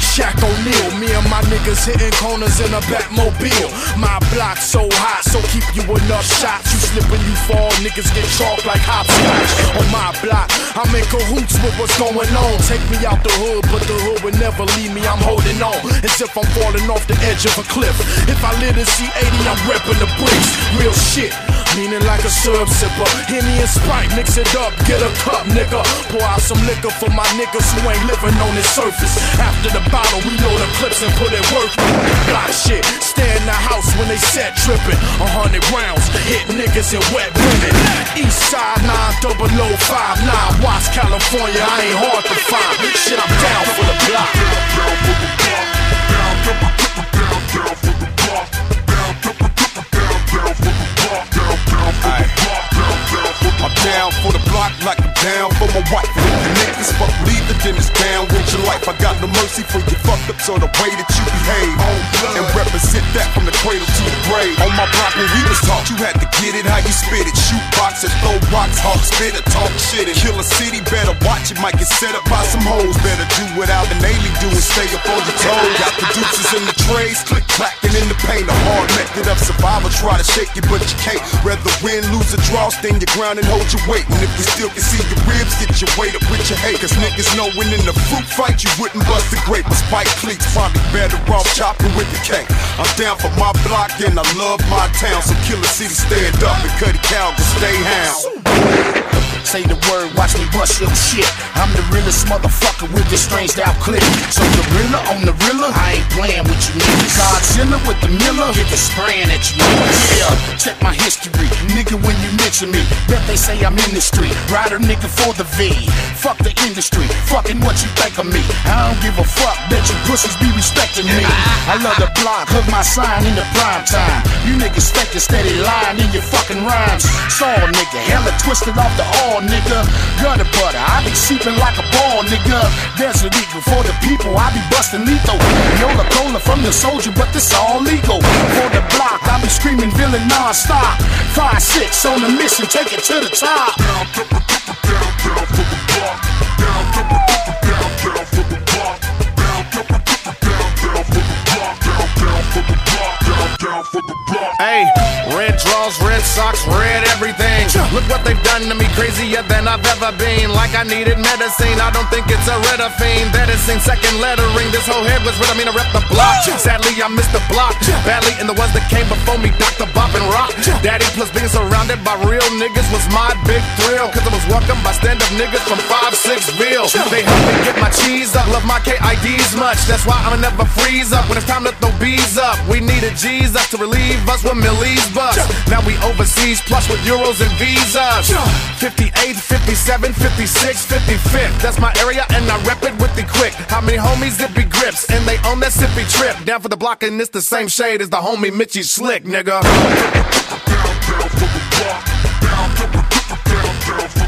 like Shaq O'Neal. Me and my niggas hitting corners in a Batmobile. My block so hot, so keep you enough shots. You slip and you fall, niggas get chalked like hopscotch. On my block, I'm in cahoots with what's going on. Take me out the hood, but the hood would never leave me. I'm holding on, as if I'm falling off the edge of a cliff. If I live to see 80, I'm repping the bricks. Real shit, meaning like a syrup sipper. Henny and Sprite, mix it up, get a cup, nigga. Pour out some liquor for my niggas who ain't living on the surface. After the bottle, we load the clips and put it work. Block shit, stay in the house when they set tripping. 100 rounds, hit niggas in wet women. East side 90059, Watts, California, I ain't hard to find. Shit, I'm down for the block. I'm down for the block like I'm down for my wife. And if the niggas fuck leave it, then it's down with your life. I got no mercy for your fuck ups or the way that you behave. And represent that from the cradle to the grave. On my block when we was taught, you had to get it how you spit it. Shoot boxes, throw rocks, hawk spit it, talk shit and kill a city. Better watch it, might get set up by some hoes. Better do what Alvin Ailey do and stay up on your toes. Got producers in the trays, click clacking in the paint. A hard method of survival, try to shake you but you can't. Rather win, lose or draw, stand your ground and hold your weight. And if you still can see your ribs, get your weight up with your hate. Cause niggas know when in the fruit fight, you wouldn't bust a grape with spike cleats. Probably better off chopping with the cake. I'm down for my block and I love my town. So Killer City stand up and Cuddy Cal go stay hound. Say the word, watch me bust your shit. I'm the realest motherfucker with this strange out clip. So gorilla on the rilla, I ain't playing with you niggas. Godzilla with the Miller, get the spraying at you niggas. Yeah, check my history, nigga, when you mention me. Bet they say I'm in the street, rider nigga for the V. Fuck the industry, fucking what you think of me. I don't give a fuck, bet you pussies be respecting me. I love the block, hug my sign in the prime time. You niggas fake and steady lying in your fucking rhymes. Saw nigga, hella twisted off the all nigga. Gutter butter, I be seeping like a ball nigga. Desert Eagle for the people, I be busting lethal. Yola Cola from the soldier, but this all legal. For the block, I be screaming villain non-stop. 5-6 on the mission, take it to the top. Down for the block. Down for the block. Down for the block. Hey, red draws, red socks, red everything. Look what they've done to me, crazier than I've ever been. Like I needed medicine, I don't think it's a Redafine. That is in second lettering, this whole head was rid of me to rep the block. Sadly, I missed the block badly, and the ones that came before me, Dr. Bop and Rock. Daddy plus being surrounded by real niggas was my big thrill. Cause I was welcomed by stand-up niggas from 5-6ville. They helped me get my cheese up, love my KIDs much. That's why I'ma never freeze up when it's time to throw B's up. We needed G's up to relieve us when Millie's bust. Now we overseas, plus with euros and visas. 58, 57, 56, 55th. That's my area and I rep it with the quick. How many homies zippy grips and they own that sippy trip. Down for the block and it's the same shade as the homie Mitchie Slick, nigga. Down for the block. Down for the block.